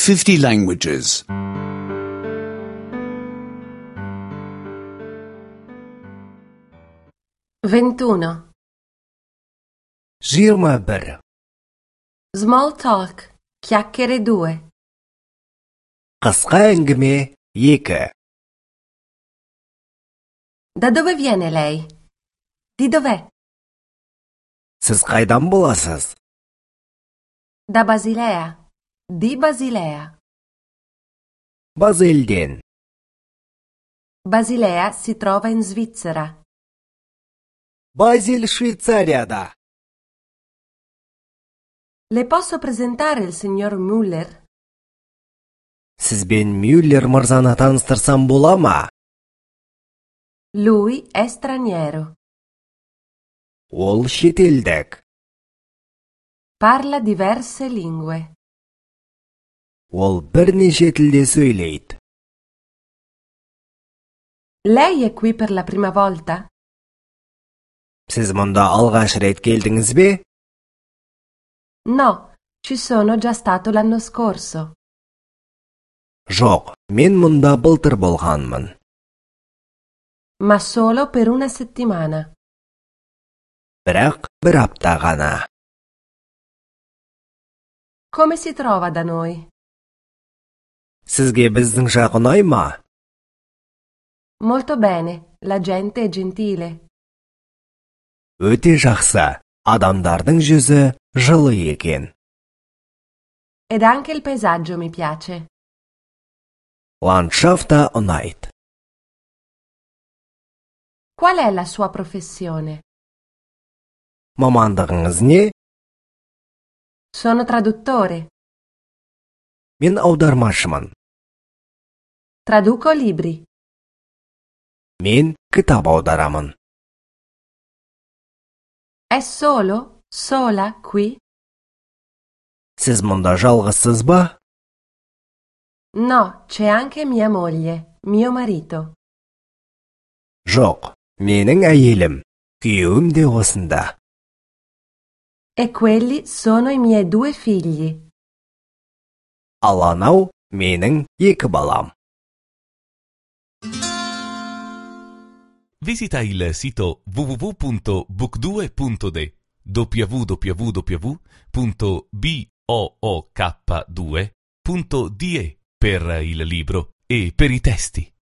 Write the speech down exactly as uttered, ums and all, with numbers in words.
fifty languages. ventuno. жыйырма бир. Small talk. Chiacchiere due. Кыска әңгіме екі. Da dove viene lei? Di dov'è? Сіз қайдан боласыз? Da Basilea. Di Basilea. Базелден. Basilea si trova in Svizzera. Базель Швейцарияда. Le posso presentare il signor Müller? Сізбен Мюллер мырзаны таныстырсам бола ма? Lui è straniero. Ол шетелдік. Parla diverse lingue. Ол бірнеше тілде сөйлейді. Lei è qui per la prima volta? Сіз мұнда алғаш рет келдіңіз бе? No, ci sono già stato l'anno scorso. Жоқ, мен мұнда былтыр болғанмын. Ma solo per una settimana. Бірақ бір апта ғана. Come si trova da noi? Сізге біздің жақ ұнай ма? Molto bene, la gente è gentile. Өте жақсы. Адамдардың жүзі жылы екен. Ed anche il paesaggio mi piace. Ландшафт та ұнайды. Qual è la sua professione? Мамандығыңыз не? Sono traduttore. Мен аудармашымын. Traduco libri. Мен кітап аударамын. È solo, sola qui? Сіз мұнда жалғызсыз ба? No, c'è anche mia moglie, mio marito. Жоқ, менің әйелім, күйеуім де осында. E quelli sono i miei due figli. Ал анау менің екі балам. Visita il sito w w w punto book due punto d w w w punto book due punto d e per il libro e per i testi.